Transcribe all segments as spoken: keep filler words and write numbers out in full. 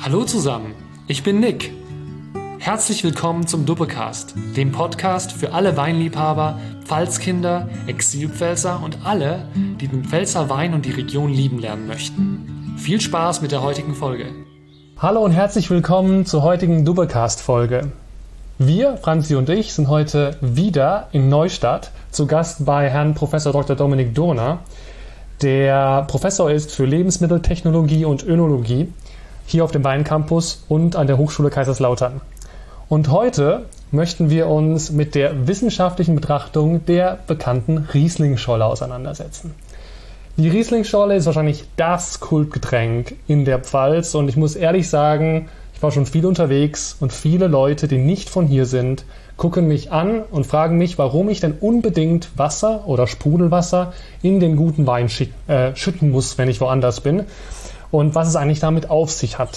Hallo zusammen, ich bin Nick. Herzlich willkommen zum Dubbecast, dem Podcast für alle Weinliebhaber, Pfalzkinder, Exilpfälzer und alle, die den Pfälzer Wein und die Region lieben lernen möchten. Viel Spaß mit der heutigen Folge. Hallo und herzlich willkommen zur heutigen Dubbecast-Folge. Wir, Franzi und ich, sind heute wieder in Neustadt zu Gast bei Herrn Professor Doktor Dominik Dohner, der Professor ist für Lebensmitteltechnologie und Önologie hier auf dem Weincampus und an der Hochschule Kaiserslautern. Und heute möchten wir uns mit der wissenschaftlichen Betrachtung der bekannten Rieslingscholle auseinandersetzen. Die Rieslingscholle ist wahrscheinlich das Kultgetränk in der Pfalz und ich muss ehrlich sagen, ich war schon viel unterwegs und viele Leute, die nicht von hier sind, gucken mich an und fragen mich, warum ich denn unbedingt Wasser oder Sprudelwasser in den guten Wein schick, äh, schütten muss, wenn ich woanders bin und was es eigentlich damit auf sich hat.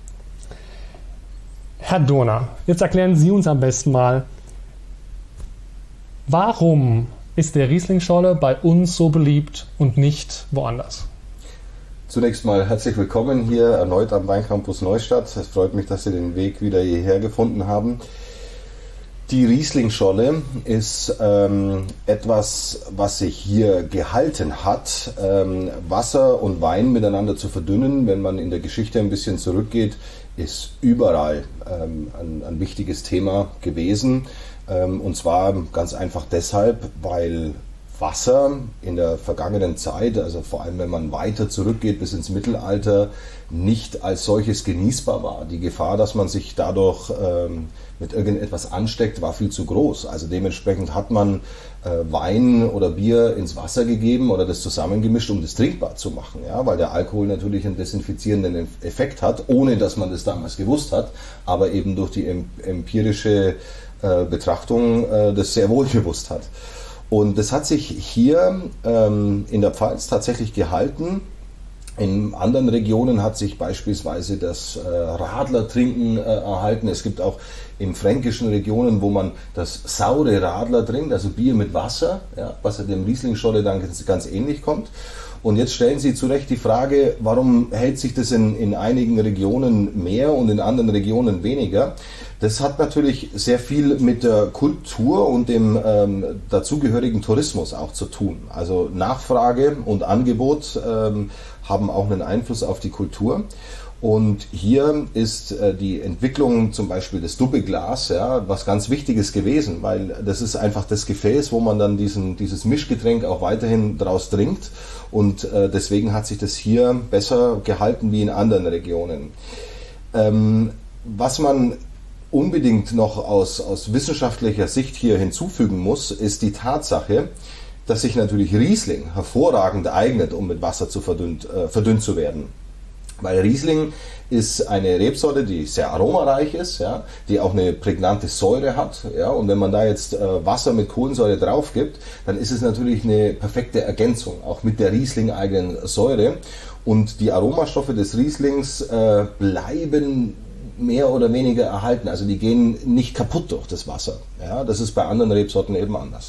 Herr Dohner, jetzt erklären Sie uns am besten mal, warum ist der Rieslingscholle bei uns so beliebt und nicht woanders? Zunächst mal herzlich willkommen hier erneut am Weincampus Neustadt. Es freut mich, dass Sie den Weg wieder hierher gefunden haben. Die Rieslingscholle ist ähm, etwas, was sich hier gehalten hat, ähm, Wasser und Wein miteinander zu verdünnen. Wenn man in der Geschichte ein bisschen zurückgeht, ist überall ähm, ein, ein wichtiges Thema gewesen. Ähm, und zwar ganz einfach deshalb, weil Wasser in der vergangenen Zeit, also vor allem wenn man weiter zurückgeht bis ins Mittelalter, nicht als solches genießbar war. Die Gefahr, dass man sich dadurch ähm, mit irgendetwas ansteckt, war viel zu groß. Also dementsprechend hat man äh, Wein oder Bier ins Wasser gegeben oder das zusammengemischt, um das trinkbar zu machen. Ja? Weil der Alkohol natürlich einen desinfizierenden Effekt hat, ohne dass man das damals gewusst hat, aber eben durch die empirische äh, Betrachtung äh, das sehr wohl gewusst hat. Und das hat sich hier ähm, in der Pfalz tatsächlich gehalten. In anderen Regionen hat sich beispielsweise das äh, Radlertrinken äh, erhalten. Es gibt auch in fränkischen Regionen, wo man das saure Radler trinkt, also Bier mit Wasser, ja, was ja dem Rieslingscholle dann ganz, ganz ähnlich kommt. Und jetzt stellen Sie zu Recht die Frage, warum hält sich das in, in einigen Regionen mehr und in anderen Regionen weniger? Das hat natürlich sehr viel mit der Kultur und dem ähm, dazugehörigen Tourismus auch zu tun. Also Nachfrage und Angebot ähm, haben auch einen Einfluss auf die Kultur. Und hier ist äh, die Entwicklung zum Beispiel des Dubbeglas ja, was ganz Wichtiges gewesen, weil das ist einfach das Gefäß, wo man dann diesen, dieses Mischgetränk auch weiterhin draus trinkt. Und äh, deswegen hat sich das hier besser gehalten wie in anderen Regionen. Ähm, was man unbedingt noch aus, aus wissenschaftlicher Sicht hier hinzufügen muss, ist die Tatsache, dass sich natürlich Riesling hervorragend eignet, um mit Wasser zu verdünnt, äh, verdünnt zu werden. Weil Riesling ist eine Rebsorte, die sehr aromareich ist, ja, die auch eine prägnante Säure hat. Ja, und wenn man da jetzt äh, Wasser mit Kohlensäure drauf gibt, dann ist es natürlich eine perfekte Ergänzung, auch mit der Riesling-eigenen Säure. Und die Aromastoffe des Rieslings äh, bleiben mehr oder weniger erhalten. Also die gehen nicht kaputt durch das Wasser. Ja, das ist bei anderen Rebsorten eben anders.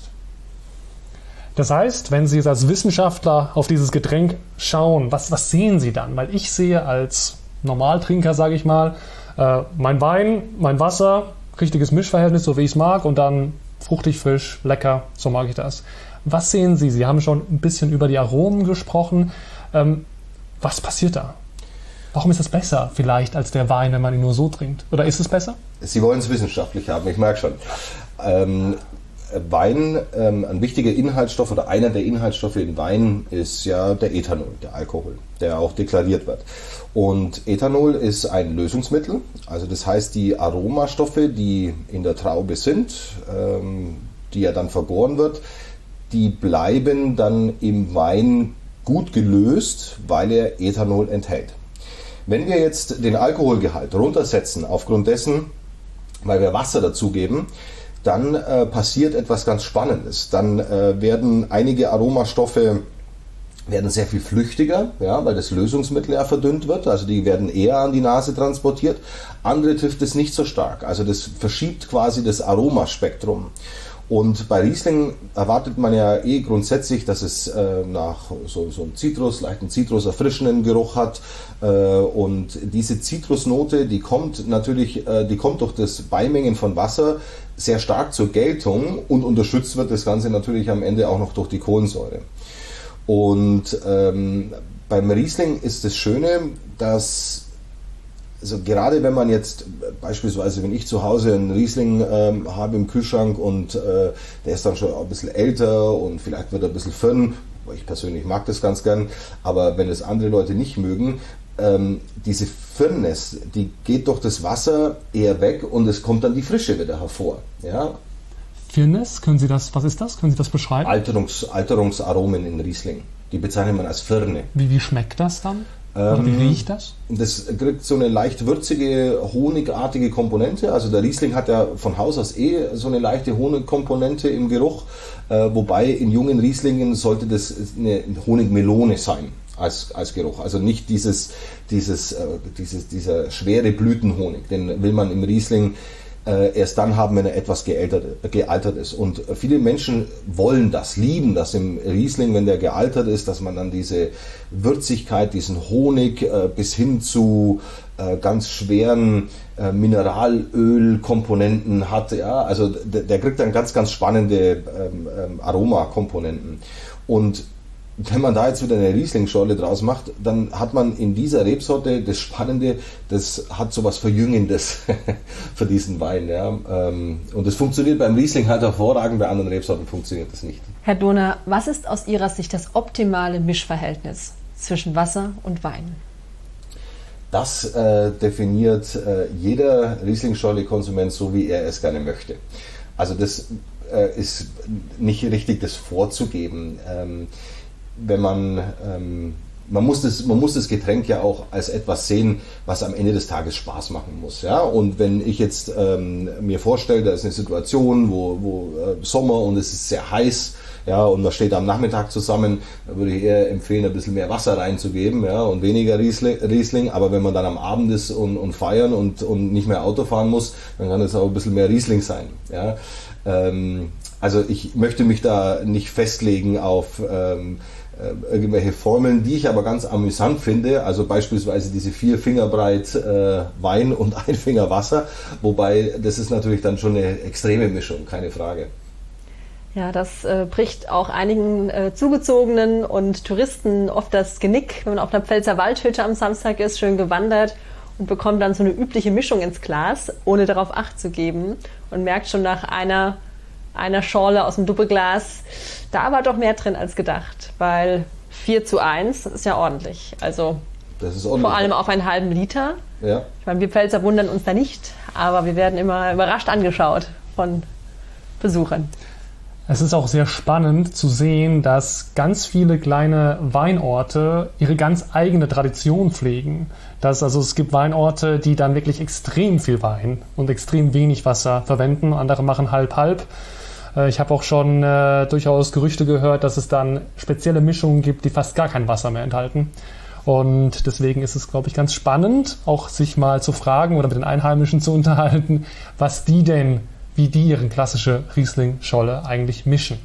Das heißt, wenn Sie jetzt als Wissenschaftler auf dieses Getränk schauen, was, was sehen Sie dann? Weil ich sehe als Normaltrinker, sage ich mal, äh, mein Wein, mein Wasser, richtiges Mischverhältnis, so wie ich es mag, und dann fruchtig, frisch, lecker, so mag ich das. Was sehen Sie? Sie haben schon ein bisschen über die Aromen gesprochen. Ähm, was passiert da? Warum ist es besser vielleicht als der Wein, wenn man ihn nur so trinkt? Oder ist es besser? Sie wollen es wissenschaftlich haben, ich merke schon. Ähm, Wein, ähm, ein wichtiger Inhaltsstoff oder einer der Inhaltsstoffe in Wein ist ja der Ethanol, der Alkohol, der auch deklariert wird. Und Ethanol ist ein Lösungsmittel, also das heißt die Aromastoffe, die in der Traube sind, ähm, die ja dann vergoren wird, die bleiben dann im Wein gut gelöst, weil er Ethanol enthält. Wenn wir jetzt den Alkoholgehalt runtersetzen, aufgrund dessen, weil wir Wasser dazugeben, dann äh, passiert etwas ganz Spannendes. Dann äh, werden einige Aromastoffe werden sehr viel flüchtiger, ja, weil das Lösungsmittel ja verdünnt wird, also die werden eher an die Nase transportiert. Andere trifft es nicht so stark, also das verschiebt quasi das Aromaspektrum. Und bei Riesling erwartet man ja eh grundsätzlich, dass es äh, nach so, so einem Zitrus, leichten Zitrus, erfrischenden Geruch hat. Äh, und diese Zitrusnote, die kommt natürlich, äh, die kommt durch das Beimengen von Wasser sehr stark zur Geltung und unterstützt wird das Ganze natürlich am Ende auch noch durch die Kohlensäure. Und ähm, beim Riesling ist das Schöne, dass also gerade wenn man jetzt beispielsweise, wenn ich zu Hause einen Riesling ähm, habe im Kühlschrank und äh, der ist dann schon ein bisschen älter und vielleicht wird er ein bisschen firn, ich persönlich mag das ganz gern, aber wenn es andere Leute nicht mögen, ähm, diese Firnness, die geht durch das Wasser eher weg und es kommt dann die Frische wieder hervor. Ja? Firnness, können Sie das, was ist das? Können Sie das beschreiben? Alterungs, Alterungsaromen in Riesling, die bezeichnet man als Firne. Wie, wie schmeckt das dann? Oder wie riecht das? Das kriegt so eine leicht würzige, honigartige Komponente. Also der Riesling hat ja von Haus aus eh so eine leichte Honigkomponente im Geruch. Äh, wobei in jungen Rieslingen sollte das eine Honigmelone sein als, als Geruch. Also nicht dieses, dieses, äh, dieses, dieser schwere Blütenhonig. Den will man im Riesling äh, erst dann haben, wenn er etwas gealtert, gealtert ist. Und viele Menschen wollen das, lieben das im Riesling, wenn der gealtert ist, dass man dann diese Würzigkeit, diesen Honig äh, bis hin zu äh, ganz schweren äh, Mineralölkomponenten hat. Ja? Also der, der kriegt dann ganz, ganz spannende ähm, ähm, Aromakomponenten. Und wenn man da jetzt wieder eine Riesling-Schorle draus macht, dann hat man in dieser Rebsorte das Spannende, das hat so was Verjüngendes für diesen Wein. Ja. Und das funktioniert beim Riesling halt hervorragend, bei anderen Rebsorten funktioniert das nicht. Herr Dohner, was ist aus Ihrer Sicht das optimale Mischverhältnis zwischen Wasser und Wein? Das äh, definiert äh, jeder Riesling-Schorle-Konsument so, wie er es gerne möchte. Also das äh, ist nicht richtig, das vorzugeben. Ähm, wenn man, ähm, man muss das, man muss das Getränk ja auch als etwas sehen, was am Ende des Tages Spaß machen muss. Ja? Und wenn ich jetzt ähm, mir vorstelle, da ist eine Situation, wo, wo äh, Sommer und es ist sehr heiß, ja, und man steht am Nachmittag zusammen, da würde ich eher empfehlen, ein bisschen mehr Wasser reinzugeben, ja, und weniger Riesling, Riesling. Aber wenn man dann am Abend ist und, und feiern und, und nicht mehr Auto fahren muss, dann kann es auch ein bisschen mehr Riesling sein. Ja? Ähm, also ich möchte mich da nicht festlegen auf ähm, irgendwelche Formeln, die ich aber ganz amüsant finde, also beispielsweise diese vier Finger breit äh, Wein und ein Finger Wasser, wobei das ist natürlich dann schon eine extreme Mischung, keine Frage. Ja, das äh, bricht auch einigen äh, Zugezogenen und Touristen oft das Genick, wenn man auf einer Pfälzer Waldhütte am Samstag ist, schön gewandert und bekommt dann so eine übliche Mischung ins Glas, ohne darauf Acht zu geben und merkt schon nach einer einer Schorle aus dem Doppelglas, da war doch mehr drin als gedacht, weil vier zu eins ist ja ordentlich. Also das ist ordentlich. Vor allem auf einen halben Liter. Ja. Ich meine, wir Pfälzer wundern uns da nicht, aber wir werden immer überrascht angeschaut von Besuchern. Es ist auch sehr spannend zu sehen, dass ganz viele kleine Weinorte ihre ganz eigene Tradition pflegen. Dass, also es gibt Weinorte, die dann wirklich extrem viel Wein und extrem wenig Wasser verwenden. Andere machen halb-halb. Ich habe auch schon äh, durchaus Gerüchte gehört, dass es dann spezielle Mischungen gibt, die fast gar kein Wasser mehr enthalten. Und deswegen ist es, glaube ich, ganz spannend, auch sich mal zu fragen oder mit den Einheimischen zu unterhalten, was die denn, wie die ihre klassische Riesling-Scholle eigentlich mischen.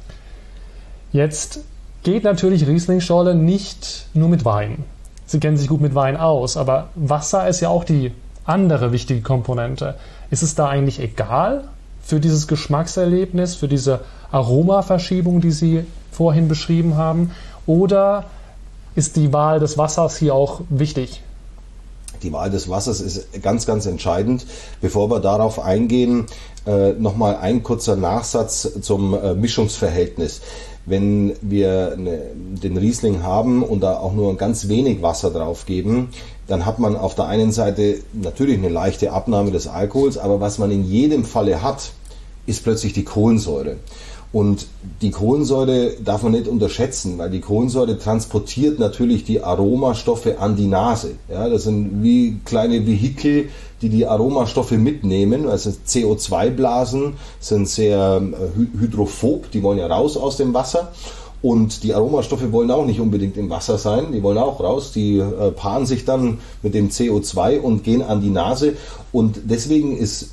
Jetzt geht natürlich Riesling-Scholle nicht nur mit Wein. Sie kennen sich gut mit Wein aus, aber Wasser ist ja auch die andere wichtige Komponente. Ist es da eigentlich egal für dieses Geschmackserlebnis, für diese Aromaverschiebung, die Sie vorhin beschrieben haben? Oder ist die Wahl des Wassers hier auch wichtig? Die Wahl des Wassers ist ganz, ganz entscheidend. Bevor wir darauf eingehen, äh, nochmal ein kurzer Nachsatz zum äh, Mischungsverhältnis. Wenn wir eine, den Riesling haben und da auch nur ganz wenig Wasser drauf geben, dann hat man auf der einen Seite natürlich eine leichte Abnahme des Alkohols, aber was man in jedem Falle hat, ist plötzlich die Kohlensäure. Und die Kohlensäure darf man nicht unterschätzen, weil die Kohlensäure transportiert natürlich die Aromastoffe an die Nase. Ja, das sind wie kleine Vehikel, die die Aromastoffe mitnehmen. Also C O zwei Blasen sind sehr hydrophob, die wollen ja raus aus dem Wasser. Und die Aromastoffe wollen auch nicht unbedingt im Wasser sein, die wollen auch raus. Die äh, paaren sich dann mit dem C O zwei und gehen an die Nase. Und deswegen ist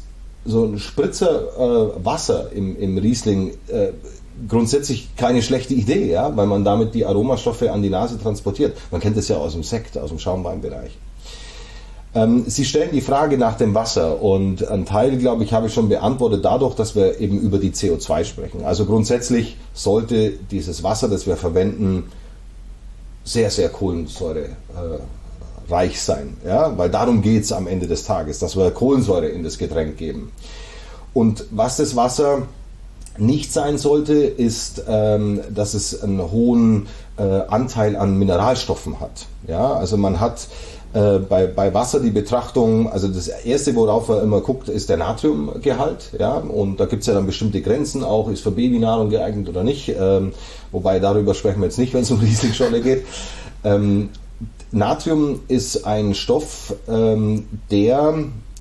so ein Spritzer äh, Wasser im, im Riesling äh, grundsätzlich keine schlechte Idee, ja, weil man damit die Aromastoffe an die Nase transportiert. Man kennt das ja aus dem Sekt, aus dem Schaumweinbereich. Ähm, Sie stellen die Frage nach dem Wasser und ein Teil, glaube ich, habe ich schon beantwortet dadurch, dass wir eben über die C O zwei sprechen. Also grundsätzlich sollte dieses Wasser, das wir verwenden, sehr, sehr kohlensäurereich äh, sein, ja, weil darum geht es am Ende des Tages, dass wir Kohlensäure in das Getränk geben. Und was das Wasser nicht sein sollte, ist, ähm, dass es einen hohen äh, Anteil an Mineralstoffen hat. Ja, also man hat äh, bei, bei Wasser die Betrachtung, also das Erste, worauf man immer guckt, ist der Natriumgehalt. Ja, und da gibt es ja dann bestimmte Grenzen, auch ist für Babynahrung geeignet oder nicht. Ähm, wobei darüber sprechen wir jetzt nicht, wenn es um Rieslingscholle geht. Ähm, Natrium ist ein Stoff, ähm, der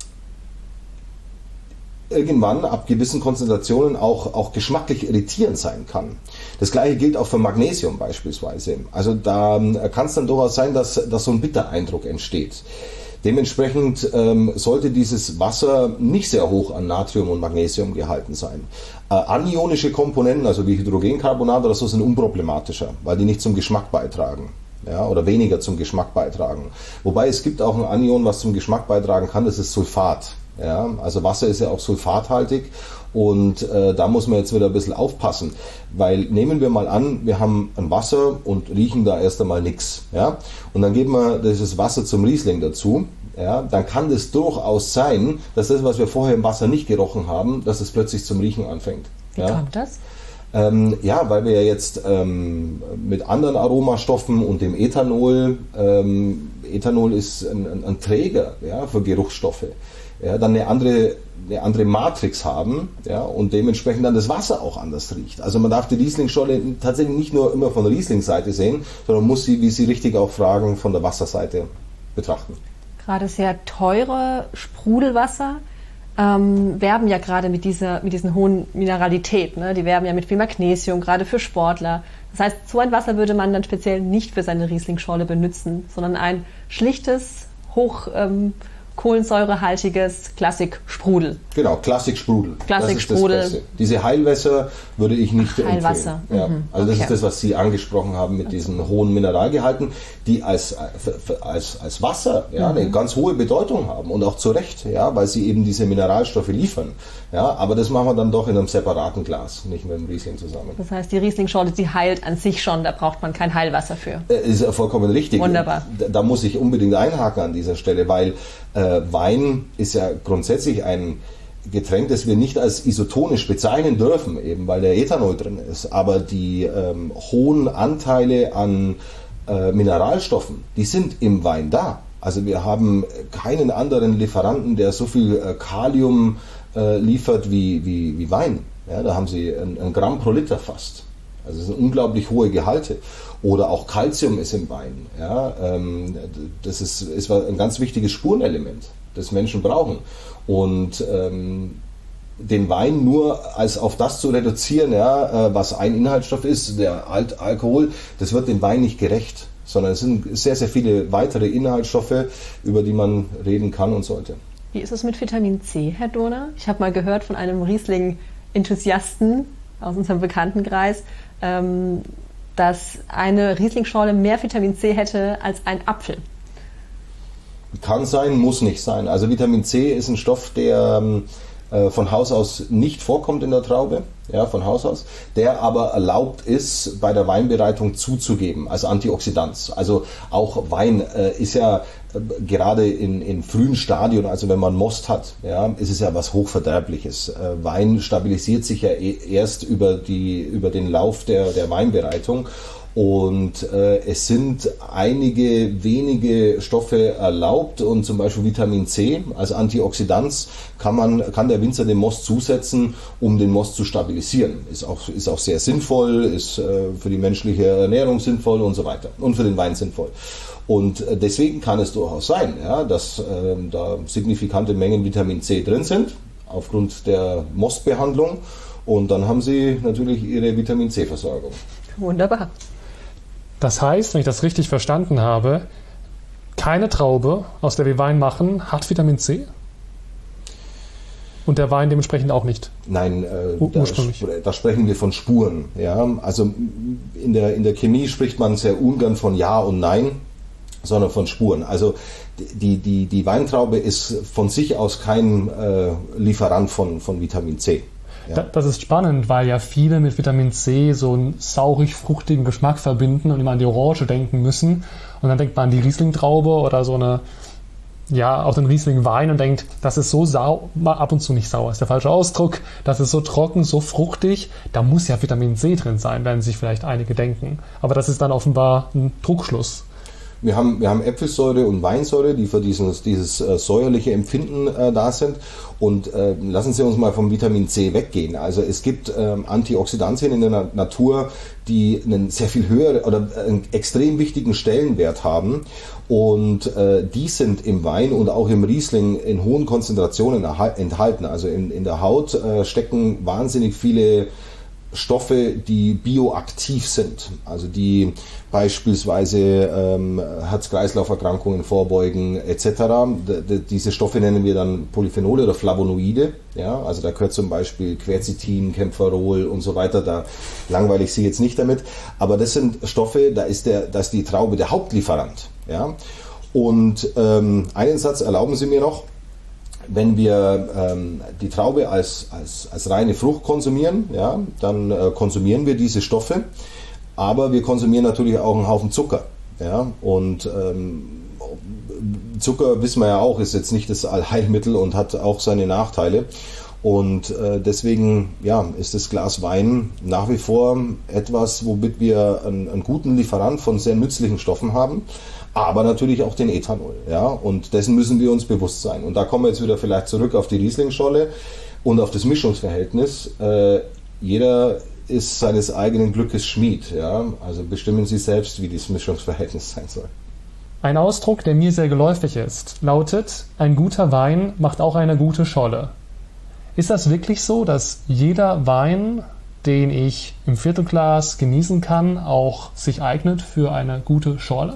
irgendwann ab gewissen Konzentrationen auch, auch geschmacklich irritierend sein kann. Das gleiche gilt auch für Magnesium beispielsweise. Also da kann es dann durchaus sein, dass, dass so ein Bittereindruck entsteht. Dementsprechend ähm, sollte dieses Wasser nicht sehr hoch an Natrium und Magnesium gehalten sein. Äh, anionische Komponenten, also wie Hydrogencarbonat oder so, sind unproblematischer, weil die nicht zum Geschmack beitragen. Ja, oder weniger zum Geschmack beitragen. Wobei es gibt auch ein Anion, was zum Geschmack beitragen kann, das ist Sulfat. Ja, also Wasser ist ja auch sulfathaltig und äh, da muss man jetzt wieder ein bisschen aufpassen, weil nehmen wir mal an, wir haben ein Wasser und riechen da erst einmal nichts, ja, und dann geben wir dieses Wasser zum Riesling dazu, ja, dann kann das durchaus sein, dass das, was wir vorher im Wasser nicht gerochen haben, dass es plötzlich zum Riechen anfängt. Wie ja. kommt das? Ähm, ja, weil wir ja jetzt ähm, mit anderen Aromastoffen und dem Ethanol, ähm, Ethanol ist ein, ein, ein Träger, ja, für Geruchsstoffe, ja, dann eine andere, eine andere Matrix haben, ja, und dementsprechend dann das Wasser auch anders riecht. Also man darf die Rieslingscholle tatsächlich nicht nur immer von der Rieslingsseite sehen, sondern muss sie, wie Sie richtig auch fragen, von der Wasserseite betrachten. Gerade sehr teure Sprudelwasser ähm, werben ja gerade mit dieser, mit diesen hohen Mineralität, ne? Die werben ja mit viel Magnesium, gerade für Sportler. Das heißt, so ein Wasser würde man dann speziell nicht für seine Rieslingscholle benutzen, sondern ein schlichtes, hoch ähm, kohlensäurehaltiges Klassik-Sprudel. Genau, Klassik-Sprudel. Klassik-Sprudel. Das ist das Beste. Diese Heilwässer würde ich nicht Ach, Heilwasser. empfehlen. Ja. Mhm. Also das Okay. ist das, was Sie angesprochen haben mit diesen hohen Mineralgehalten, die als, als, als Wasser ja, mhm. eine ganz hohe Bedeutung haben und auch zu Recht, ja, weil sie eben diese Mineralstoffe liefern. Ja, aber das machen wir dann doch in einem separaten Glas, nicht mit dem Riesling zusammen. Das heißt, die Rieslingscholle, die heilt an sich schon, da braucht man kein Heilwasser für. Äh, ist vollkommen richtig. Wunderbar. Da, da muss ich unbedingt einhaken an dieser Stelle, weil äh, Wein ist ja grundsätzlich ein Getränk, das wir nicht als isotonisch bezeichnen dürfen, eben weil der Ethanol drin ist. Aber die ähm, hohen Anteile an äh, Mineralstoffen, die sind im Wein da. Also wir haben keinen anderen Lieferanten, der so viel äh, Kalium äh, liefert wie, wie, wie Wein. Ja, da haben sie ein, ein Gramm pro Liter fast. Also das sind unglaublich hohe Gehalte. Oder auch Calcium ist im Wein. Ja, ähm, das ist, ist ein ganz wichtiges Spurenelement, das Menschen brauchen. Und ähm, den Wein nur als auf das zu reduzieren, ja, äh, was ein Inhaltsstoff ist, der Alt Alkohol, das wird dem Wein nicht gerecht. Sondern es sind sehr, sehr viele weitere Inhaltsstoffe, über die man reden kann und sollte. Wie ist es mit Vitamin C, Herr Dohner? Ich habe mal gehört von einem Riesling-Enthusiasten aus unserem Bekanntenkreis, ähm, dass eine Rieslingscholle mehr Vitamin C hätte als ein Apfel. Kann sein, muss nicht sein. Also Vitamin C ist ein Stoff, der äh, von Haus aus nicht vorkommt in der Traube, ja, von Haus aus, der aber erlaubt ist, bei der Weinbereitung zuzugeben, als Antioxidant. Also auch Wein äh, ist ja äh, gerade in, in frühen Stadien, also wenn man Most hat, ja, ist es ja was Hochverderbliches. Äh, Wein stabilisiert sich ja e- erst über, die, über den Lauf der, der Weinbereitung. Und äh, es sind einige wenige Stoffe erlaubt und zum Beispiel Vitamin C als Antioxidant kann man kann der Winzer dem Most zusetzen, um den Most zu stabilisieren. Ist auch ist auch sehr sinnvoll, ist äh, für die menschliche Ernährung sinnvoll und so weiter und für den Wein sinnvoll. Und äh, deswegen kann es durchaus sein, ja, dass äh, da signifikante Mengen Vitamin C drin sind aufgrund der Mostbehandlung und dann haben Sie natürlich Ihre Vitamin C-Versorgung. Wunderbar. Das heißt, wenn ich das richtig verstanden habe, keine Traube, aus der wir Wein machen, hat Vitamin C? Und der Wein dementsprechend auch nicht? Nein, äh, da, da sprechen wir von Spuren. Ja? Also in der, in der Chemie spricht man sehr ungern von Ja und Nein, sondern von Spuren. Also die, die, die Weintraube ist von sich aus kein äh, Lieferant von, von Vitamin C. Ja. Das ist spannend, weil ja viele mit Vitamin C so einen saurig-fruchtigen Geschmack verbinden und immer an die Orange denken müssen. Und dann denkt man an die Riesling-Traube oder so eine, ja, auch den Riesling-Wein und denkt, das ist so sauer, ab und zu nicht sauer, ist der falsche Ausdruck, das ist so trocken, so fruchtig, da muss ja Vitamin C drin sein, werden sich vielleicht einige denken. Aber das ist dann offenbar ein Trugschluss. Wir haben, wir haben Äpfelsäure und Weinsäure, die für dieses, dieses äh, säuerliche Empfinden äh, da sind. Und äh, lassen Sie uns mal vom Vitamin C weggehen. Also es gibt äh, Antioxidantien in der Na- Natur, die einen sehr viel höheren oder einen extrem wichtigen Stellenwert haben. Und äh, die sind im Wein und auch im Riesling in hohen Konzentrationen erha- enthalten. Also in, in der Haut äh, stecken wahnsinnig viele Stoffe, die bioaktiv sind, also die beispielsweise ähm, Herz-Kreislauf-Erkrankungen vorbeugen et cetera. D- d- diese Stoffe nennen wir dann Polyphenole oder Flavonoide. Ja, also da gehört zum Beispiel Quercetin, Kaempferol und so weiter. Da langweile ich Sie jetzt nicht damit. Aber das sind Stoffe, da ist der, da ist die Traube der Hauptlieferant. Ja, und ähm, einen Satz erlauben Sie mir noch. Wenn wir ähm, die Traube als, als, als reine Frucht konsumieren, ja, dann äh, konsumieren wir diese Stoffe, aber wir konsumieren natürlich auch einen Haufen Zucker. Ja, und ähm, Zucker, wissen wir ja auch, ist jetzt nicht das Allheilmittel und hat auch seine Nachteile. Und äh, deswegen ja, ist das Glas Wein nach wie vor etwas, womit wir einen, einen guten Lieferant von sehr nützlichen Stoffen haben. Aber natürlich auch den Ethanol. Ja? Und dessen müssen wir uns bewusst sein. Und da kommen wir jetzt wieder vielleicht zurück auf die Riesling-Scholle und auf das Mischungsverhältnis. Äh, jeder ist seines eigenen Glückes Schmied. Ja? Also bestimmen Sie selbst, wie dieses Mischungsverhältnis sein soll. Ein Ausdruck, der mir sehr geläufig ist, lautet, ein guter Wein macht auch eine gute Scholle. Ist das wirklich so, dass jeder Wein, den ich im Viertelglas genießen kann, auch sich eignet für eine gute Schorle?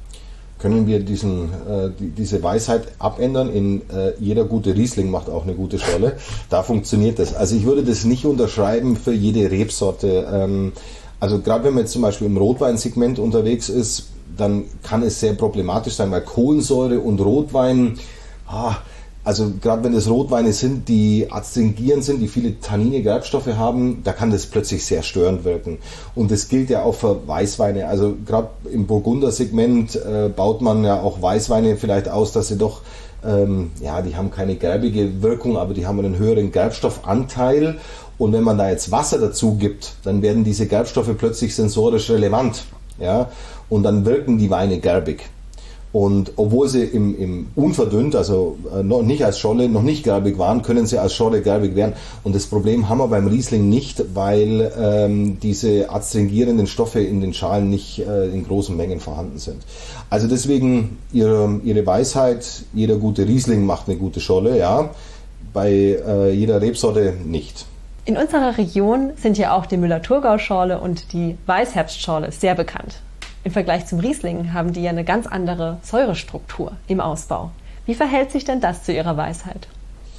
Können wir diesen, äh, die, diese Weisheit abändern in äh, jeder gute Riesling macht auch eine gute Schorle. Da funktioniert das. Also ich würde das nicht unterschreiben für jede Rebsorte. Ähm, also gerade wenn man jetzt zum Beispiel im Rotweinsegment unterwegs ist, dann kann es sehr problematisch sein, weil Kohlensäure und Rotwein, ah, also gerade wenn es Rotweine sind, die astringierend sind, die viele Tannine, Gerbstoffe haben, da kann das plötzlich sehr störend wirken. Und das gilt ja auch für Weißweine. Also gerade im Burgunder-Segment äh, baut man ja auch Weißweine vielleicht aus, dass sie doch, ähm, ja, die haben keine gerbige Wirkung, aber die haben einen höheren Gerbstoffanteil. Und wenn man da jetzt Wasser dazu gibt, dann werden diese Gerbstoffe plötzlich sensorisch relevant. Ja? Und dann wirken die Weine gerbig. Und obwohl sie im, im unverdünnt, also äh, noch nicht als Scholle, noch nicht gerbig waren, können sie als Scholle gerbig werden. Und das Problem haben wir beim Riesling nicht, weil ähm, diese adstringierenden Stoffe in den Schalen nicht äh, in großen Mengen vorhanden sind. Also deswegen ihre, ihre Weisheit, jeder gute Riesling macht eine gute Scholle, ja, bei äh, jeder Rebsorte nicht. In unserer Region sind ja auch die Müller-Thurgau-Schorle und die Weißherbstschorle sehr bekannt. Im Vergleich zum Riesling haben die ja eine ganz andere Säurestruktur im Ausbau. Wie verhält sich denn das zu ihrer Weisheit?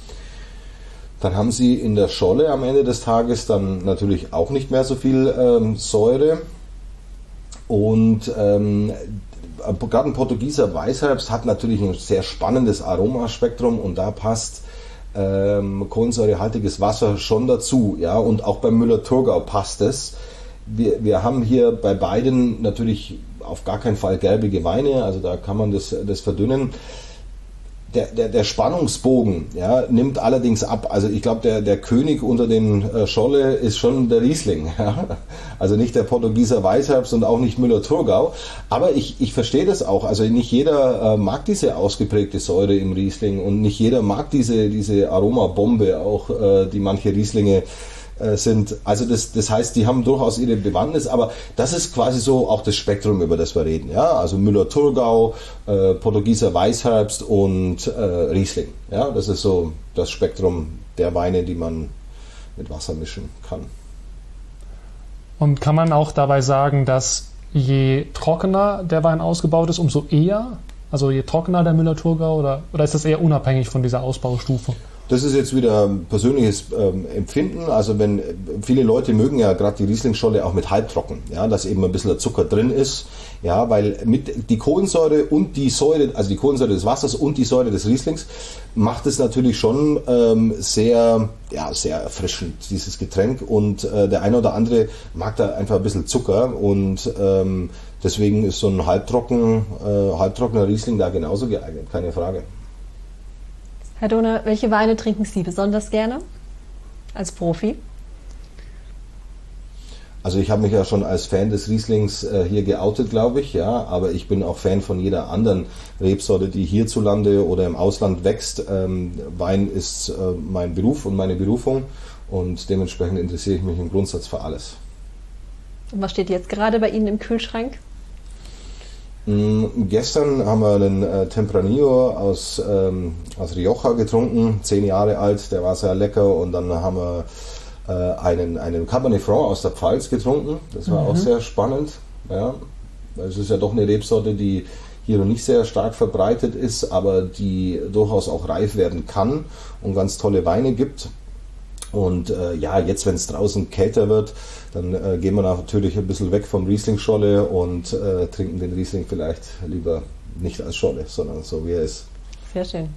Dann haben Sie in der Scholle am Ende des Tages dann natürlich auch nicht mehr so viel ähm, Säure. Und ähm, gerade ein Portugieser Weißherbst hat natürlich ein sehr spannendes Aromaspektrum und da passt ähm, kohlensäurehaltiges Wasser schon dazu. Ja? Und auch beim Müller-Thurgau passt es. Wir, wir haben hier bei beiden natürlich auf gar keinen Fall gerbige Weine, also da kann man das, das verdünnen. Der, der, der Spannungsbogen ja, nimmt allerdings ab. Also ich glaube, der, der König unter den äh, Scholle ist schon der Riesling. Ja? Also nicht der Portugieser Weißherbst und auch nicht Müller-Thurgau. Aber ich, ich verstehe das auch. Also nicht jeder äh, mag diese ausgeprägte Säure im Riesling und nicht jeder mag diese, diese Aromabombe, auch äh, die manche Rieslinge sind. Also das, das heißt, die haben durchaus ihre Bewandtnis, aber das ist quasi so auch das Spektrum, über das wir reden. Ja? Also Müller-Thurgau, äh, Portugieser Weißherbst und äh, Riesling. Ja? Das ist so das Spektrum der Weine, die man mit Wasser mischen kann. Und kann man auch dabei sagen, dass je trockener der Wein ausgebaut ist, umso eher, also je trockener der Müller-Thurgau, oder, oder ist das eher unabhängig von dieser Ausbaustufe? Das ist jetzt wieder ein persönliches ähm, Empfinden. Also wenn viele Leute mögen ja gerade die Rieslingscholle auch mit halbtrocken, ja, dass eben ein bisschen Zucker drin ist, ja, weil mit die Kohlensäure und die Säure, also die Kohlensäure des Wassers und die Säure des Rieslings macht es natürlich schon ähm, sehr, ja, sehr erfrischend, dieses Getränk. Und äh, der eine oder andere mag da einfach ein bisschen Zucker und ähm, deswegen ist so ein halbtrocken, äh, halbtrockener Riesling da genauso geeignet, keine Frage. Herr Dohner, welche Weine trinken Sie besonders gerne als Profi? Also ich habe mich ja schon als Fan des Rieslings äh, hier geoutet, glaube ich, ja, aber ich bin auch Fan von jeder anderen Rebsorte, die hierzulande oder im Ausland wächst. Ähm, Wein ist äh, mein Beruf und meine Berufung und dementsprechend interessiere ich mich im Grundsatz für alles. Und was steht jetzt gerade bei Ihnen im Kühlschrank? Mm, gestern haben wir einen äh, Tempranillo aus, ähm, aus Rioja getrunken, zehn Jahre alt, der war sehr lecker. Und dann haben wir äh, einen, einen Cabernet Franc aus der Pfalz getrunken, das war mhm. auch sehr spannend. Ja. Es ist ja doch eine Rebsorte, die hier noch nicht sehr stark verbreitet ist, aber die durchaus auch reif werden kann und ganz tolle Weine gibt. Und äh, ja, jetzt, wenn es draußen kälter wird, dann äh, gehen wir natürlich ein bisschen weg vom Riesling-Scholle und äh, trinken den Riesling vielleicht lieber nicht als Scholle, sondern so wie er ist. Sehr schön.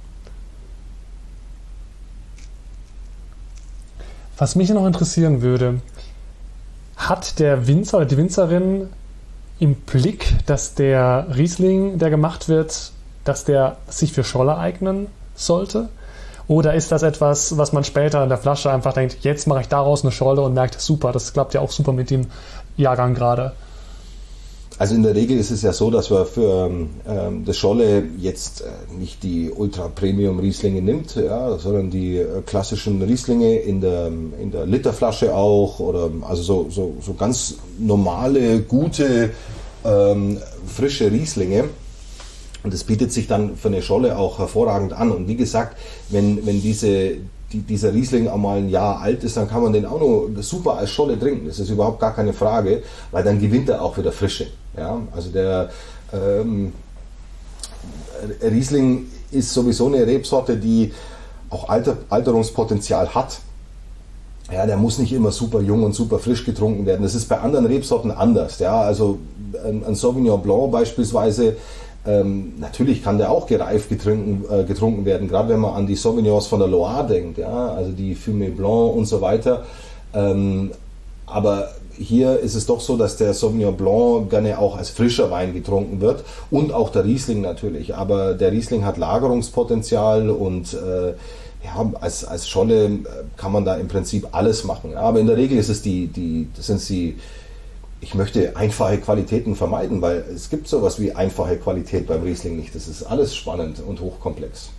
Was mich noch interessieren würde, hat der Winzer oder die Winzerin im Blick, dass der Riesling, der gemacht wird, dass der sich für Scholle eignen sollte? Oder ist das etwas, was man später in der Flasche einfach denkt, jetzt mache ich daraus eine Scholle und merkt, super, das klappt ja auch super mit dem Jahrgang gerade? Also in der Regel ist es ja so, dass man für ähm, das Scholle jetzt äh, nicht die Ultra-Premium-Rieslinge nimmt, ja, sondern die äh, klassischen Rieslinge in der, in der Literflasche auch, oder also so, so, so ganz normale, gute, ähm, frische Rieslinge. Und das bietet sich dann für eine Scholle auch hervorragend an. Und wie gesagt, wenn, wenn diese, die, dieser Riesling einmal ein Jahr alt ist, dann kann man den auch noch super als Scholle trinken. Das ist überhaupt gar keine Frage, weil dann gewinnt er auch wieder Frische. Ja? Also der ähm, Riesling ist sowieso eine Rebsorte, die auch Alter, Alterungspotenzial hat. Ja, der muss nicht immer super jung und super frisch getrunken werden. Das ist bei anderen Rebsorten anders. Ja? Also ein, ein Sauvignon Blanc beispielsweise, Ähm, natürlich kann der auch gereift getrunken, äh, getrunken werden, gerade wenn man an die Sauvignons von der Loire denkt, ja, also die Fumé Blanc und so weiter. Ähm, aber hier ist es doch so, dass der Sauvignon Blanc gerne auch als frischer Wein getrunken wird und auch der Riesling natürlich. Aber der Riesling hat Lagerungspotenzial und äh, ja, als, als Scholle kann man da im Prinzip alles machen. Ja, aber in der Regel ist es die, die, das sind die Ich möchte einfache Qualitäten vermeiden, weil es gibt sowas wie einfache Qualität beim Riesling nicht. Das ist alles spannend und hochkomplex.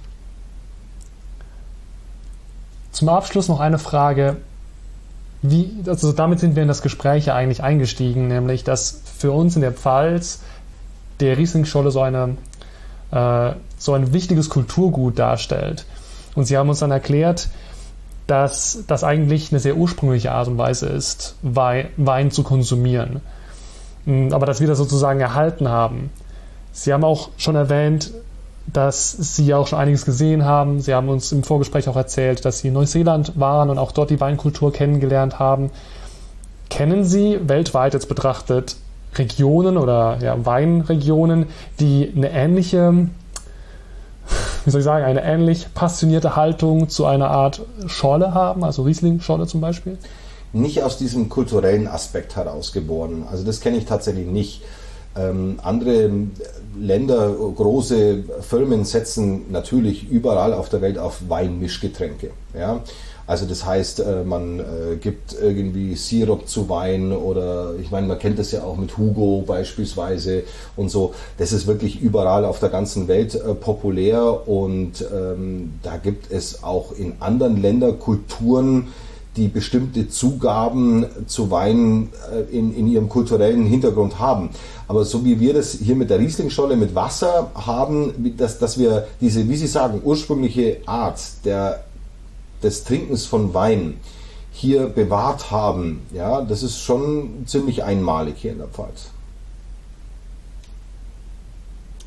Zum Abschluss noch eine Frage. Wie, also damit sind wir in das Gespräch ja eigentlich eingestiegen, nämlich dass für uns in der Pfalz der Riesling-Scholle so, eine, äh, so ein wichtiges Kulturgut darstellt. Und Sie haben uns dann erklärt, dass das eigentlich eine sehr ursprüngliche Art und Weise ist, Wein, Wein zu konsumieren. Aber dass wir das sozusagen erhalten haben. Sie haben auch schon erwähnt, dass Sie auch schon einiges gesehen haben. Sie haben uns im Vorgespräch auch erzählt, dass Sie in Neuseeland waren und auch dort die Weinkultur kennengelernt haben. Kennen Sie weltweit jetzt betrachtet Regionen oder ja, Weinregionen, die eine ähnliche wie soll ich sagen, eine ähnlich passionierte Haltung zu einer Art Scholle haben, also Riesling-Scholle zum Beispiel? Nicht aus diesem kulturellen Aspekt herausgeboren. Also das kenne ich tatsächlich nicht. Ähm, andere Länder, große Firmen setzen natürlich überall auf der Welt auf Weinmischgetränke. Ja? Also das heißt, man äh, gibt irgendwie Sirup zu Wein oder ich meine, man kennt das ja auch mit Hugo beispielsweise und so. Das ist wirklich überall auf der ganzen Welt äh, populär und ähm, da gibt es auch in anderen Ländern Kulturen, die bestimmte Zugaben zu Wein äh, in, in ihrem kulturellen Hintergrund haben. Aber so wie wir das hier mit der Rieslingscholle mit Wasser haben, dass, dass wir diese, wie Sie sagen, ursprüngliche Art der des Trinkens von Wein hier bewahrt haben, ja, das ist schon ziemlich einmalig hier in der Pfalz.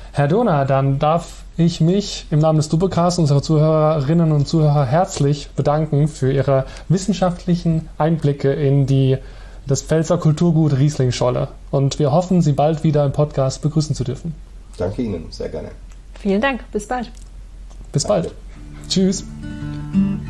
Herr Dohner, dann darf ich mich im Namen des Doppelcasts unserer Zuhörerinnen und Zuhörer herzlich bedanken für Ihre wissenschaftlichen Einblicke in die, das Pfälzer Kulturgut Riesling-Scholle. Und wir hoffen, Sie bald wieder im Podcast begrüßen zu dürfen. Danke Ihnen, sehr gerne. Vielen Dank, bis bald. Bis bald. Danke. Tschüss.